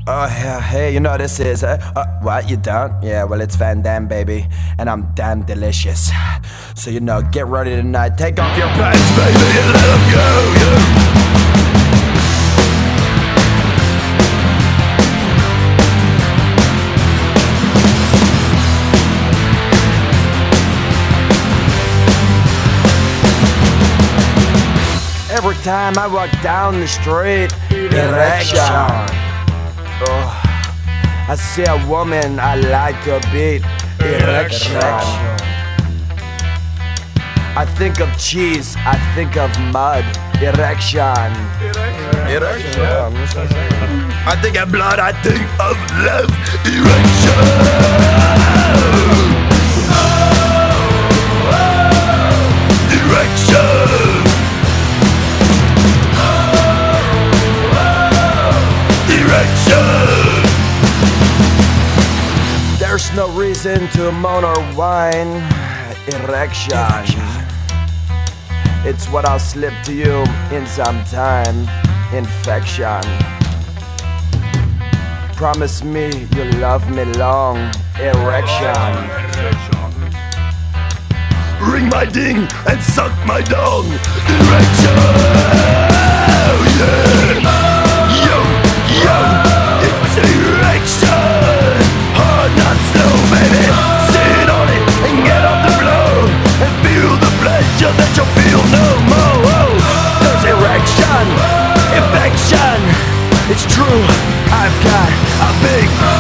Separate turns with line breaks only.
Oh, yeah, hey, you know this is, what, you don't? Yeah, well, it's Van Damme, baby, and I'm damn delicious. So, you know, get ready tonight, take off your pants, baby, and let them go, yeah. Every time I walk down the street, erection. Oh, I see a woman I like to beat, erection. I think of cheese, I think of mud, erection. Erection. I think of blood, I think of love, erection. Erection. There's no reason to moan or whine. Erection. It's what I'll slip to you in some time. Infection. Promise me you'll love me long. Erection. Ring my ding and suck my dong. Erection. Yeah. Yo, it's erection. Hard, not slow, baby. Sit on it and get off the floor and feel the pleasure that you'll feel no more. Oh, there's erection, infection. It's true, I've got a big